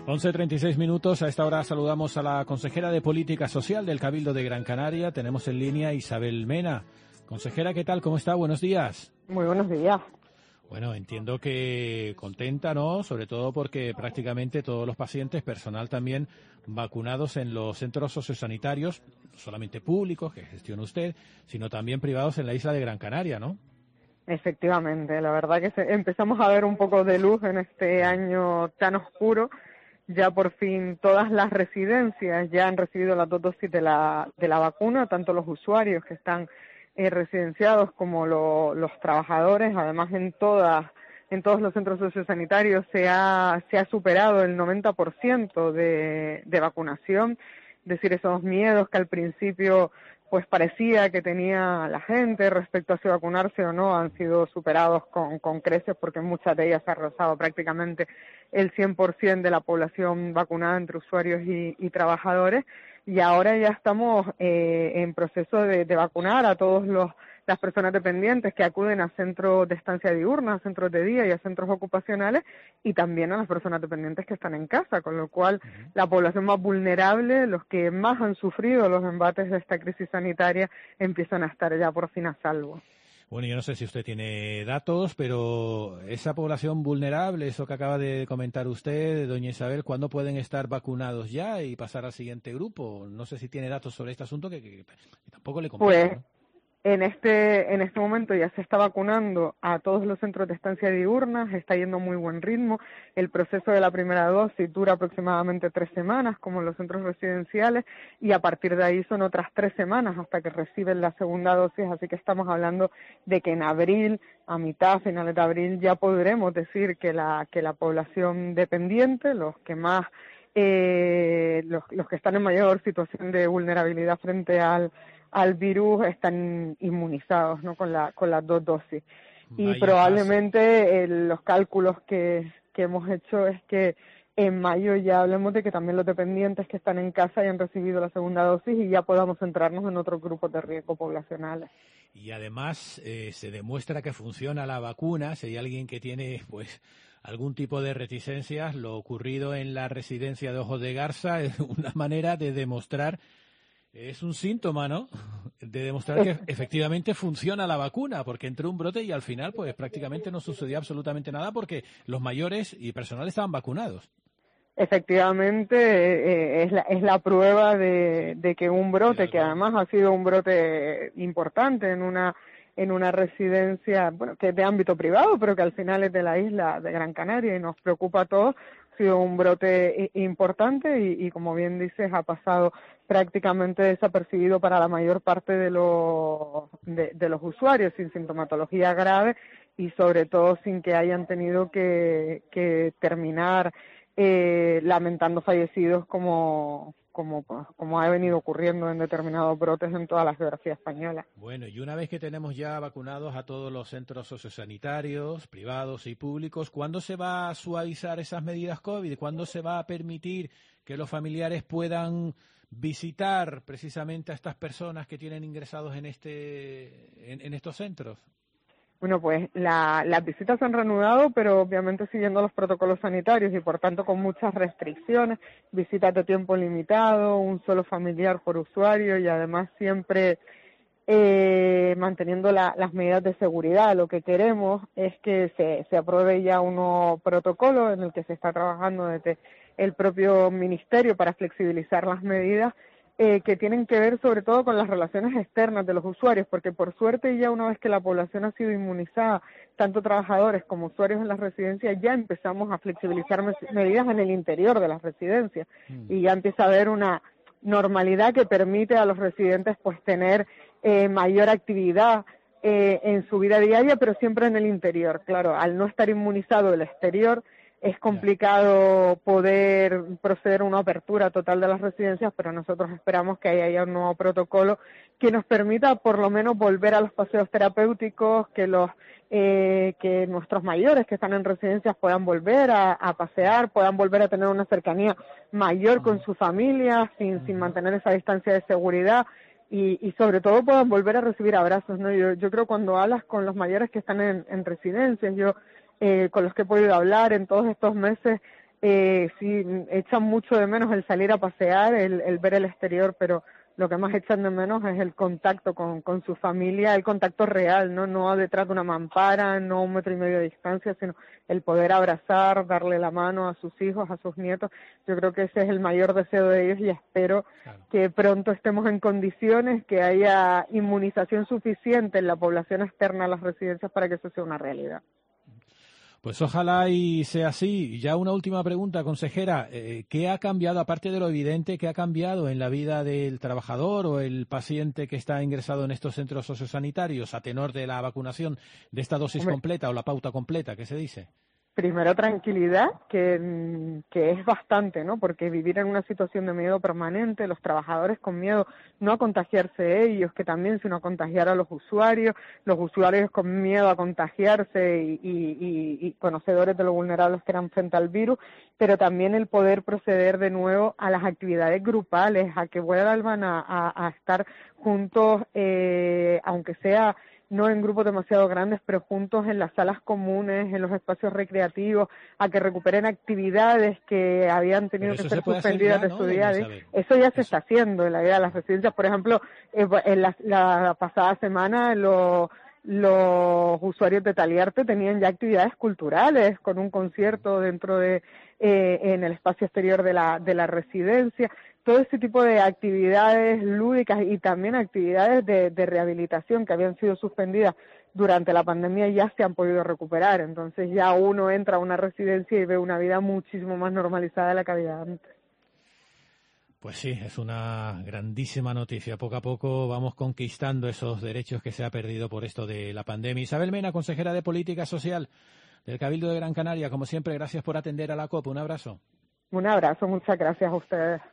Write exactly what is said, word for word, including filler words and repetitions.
once treinta y seis minutos. A esta hora saludamos a la consejera de Política Social del Cabildo de Gran Canaria. Tenemos en línea Isabel Mena. Consejera, ¿qué tal? ¿Cómo está? Buenos días. Muy buenos días. Bueno, entiendo que contenta, ¿no? Sobre todo porque prácticamente todos los pacientes, personal también, vacunados en los centros sociosanitarios, no solamente públicos, que gestiona usted, sino también privados en la isla de Gran Canaria, ¿no? Efectivamente, la verdad que se, empezamos a ver un poco de luz en este año tan oscuro. Ya por fin todas las residencias ya han recibido las dos dosis de la, de la vacuna, tanto los usuarios que están eh, residenciados como lo, los trabajadores. Además, en todas en todos los centros sociosanitarios se ha, se ha superado el noventa por ciento de, de vacunación. Es decir, esos miedos que al principio pues parecía que tenía la gente respecto a si vacunarse o no han sido superados con, con creces, porque muchas de ellas ha rozado prácticamente el cien por ciento de la población vacunada entre usuarios y, y trabajadores, y ahora ya estamos eh, en proceso de, de vacunar a todos los las personas dependientes que acuden a centros de estancia diurna, a centros de día y a centros ocupacionales, y también a las personas dependientes que están en casa, con lo cual uh-huh. la población más vulnerable, los que más han sufrido los embates de esta crisis sanitaria, empiezan a estar ya por fin a salvo. Bueno, yo no sé si usted tiene datos, pero esa población vulnerable, eso que acaba de comentar usted, doña Isabel, ¿cuándo pueden estar vacunados ya y pasar al siguiente grupo? No sé si tiene datos sobre este asunto, que, que, que tampoco le compete, pues, ¿no? En este, en este momento ya se está vacunando a todos los centros de estancia diurna, está yendo a muy buen ritmo. El proceso de la primera dosis dura aproximadamente tres semanas, como en los centros residenciales, y a partir de ahí son otras tres semanas hasta que reciben la segunda dosis, así que estamos hablando de que en abril, a mitad, finales de abril, ya podremos decir que la, que la población dependiente, los que más, eh, los, los que están en mayor situación de vulnerabilidad frente al al virus están inmunizados, ¿no? Con la con las dos dosis. Y Vaya probablemente eh, los cálculos que, que hemos hecho es que en mayo ya hablemos de que también los dependientes que están en casa hayan recibido la segunda dosis y ya podamos centrarnos en otros grupos de riesgo poblacionales. Y además eh, se demuestra que funciona la vacuna. Si hay alguien que tiene pues algún tipo de reticencias, lo ocurrido en la residencia de Ojos de Garza es una manera de demostrar. Es un síntoma, ¿no?, de demostrar que efectivamente funciona la vacuna, porque entró un brote y al final pues prácticamente no sucedió absolutamente nada porque los mayores y personal estaban vacunados. Efectivamente, eh, es, la, es la prueba de, de que un brote, que además ha sido un brote importante en una en una residencia, bueno, que es de ámbito privado, pero que al final es de la isla de Gran Canaria y nos preocupa a todos, ha sido un brote importante y, y como bien dices, ha pasado prácticamente desapercibido para la mayor parte de los, de, de los usuarios, sin sintomatología grave y sobre todo sin que hayan tenido que, que terminar eh, lamentando fallecidos como... Como, como ha venido ocurriendo en determinados brotes en toda la geografía española. Bueno, y una vez que tenemos ya vacunados a todos los centros sociosanitarios, privados y públicos, ¿cuándo se va a suavizar esas medidas COVID? ¿Cuándo se va a permitir que los familiares puedan visitar precisamente a estas personas que tienen ingresados en este en, en estos centros? Bueno, pues la, las visitas se han reanudado, pero obviamente siguiendo los protocolos sanitarios y por tanto con muchas restricciones, visitas de tiempo limitado, un solo familiar por usuario y además siempre eh, manteniendo la, las medidas de seguridad. Lo que queremos es que se, se apruebe ya un nuevo protocolo en el que se está trabajando desde el propio Ministerio para flexibilizar las medidas Eh, que tienen que ver sobre todo con las relaciones externas de los usuarios, porque por suerte ya una vez que la población ha sido inmunizada, tanto trabajadores como usuarios en las residencias, ya empezamos a flexibilizar medidas en el interior de las residencias mm. y ya empieza a haber una normalidad que permite a los residentes pues tener eh, mayor actividad eh, en su vida diaria, pero siempre en el interior. Claro, al no estar inmunizado el exterior, es complicado poder proceder a una apertura total de las residencias, pero nosotros esperamos que haya un nuevo protocolo que nos permita por lo menos volver a los paseos terapéuticos, que los eh, que nuestros mayores que están en residencias puedan volver a, a pasear, puedan volver a tener una cercanía mayor con su familia, sin, sin mantener esa distancia de seguridad. Y, y sobre todo puedan volver a recibir abrazos, ¿no? Yo, yo creo cuando hablas con los mayores que están en, en residencias, yo eh, con los que he podido hablar en todos estos meses, eh, sí echan mucho de menos el salir a pasear, el, el ver el exterior, pero lo que más echan de menos es el contacto con, con su familia, el contacto real, ¿no? No detrás de una mampara, no un metro y medio de distancia, sino el poder abrazar, darle la mano a sus hijos, a sus nietos. Yo creo que ese es el mayor deseo de ellos y espero claro. que pronto estemos en condiciones, que haya inmunización suficiente en la población externa a las residencias para que eso sea una realidad. Pues ojalá y sea así. Y ya una última pregunta, consejera. Eh, ¿Qué ha cambiado, aparte de lo evidente, qué ha cambiado en la vida del trabajador o el paciente que está ingresado en estos centros sociosanitarios a tenor de la vacunación de esta dosis Hombre. completa o la pauta completa? ¿Qué se dice? Primero, tranquilidad, que, que es bastante, ¿no? Porque vivir en una situación de miedo permanente, los trabajadores con miedo no a contagiarse ellos, que también sino a contagiar a los usuarios, los usuarios con miedo a contagiarse y, y, y, y conocedores de lo vulnerables que eran frente al virus, pero también el poder proceder de nuevo a las actividades grupales, a que vuelvan a, a, a estar juntos, eh, aunque sea no en grupos demasiado grandes, pero juntos en las salas comunes, en los espacios recreativos, a que recuperen actividades que habían tenido que ser suspendidas ya, de ¿no? su día a día. Eso ya se eso. está haciendo en la vida de las residencias. Por ejemplo, en la, la pasada semana los los usuarios de Taliarte tenían ya actividades culturales con un concierto dentro de eh, en el espacio exterior de la de la residencia. Todo ese tipo de actividades lúdicas y también actividades de, de rehabilitación que habían sido suspendidas durante la pandemia ya se han podido recuperar. Entonces ya uno entra a una residencia y ve una vida muchísimo más normalizada de la que había antes. Pues sí, es una grandísima noticia. Poco a poco vamos conquistando esos derechos que se ha perdido por esto de la pandemia. Isabel Mena, consejera de Política Social del Cabildo de Gran Canaria. Como siempre, gracias por atender a la COP. Un abrazo. Un abrazo, muchas gracias a ustedes.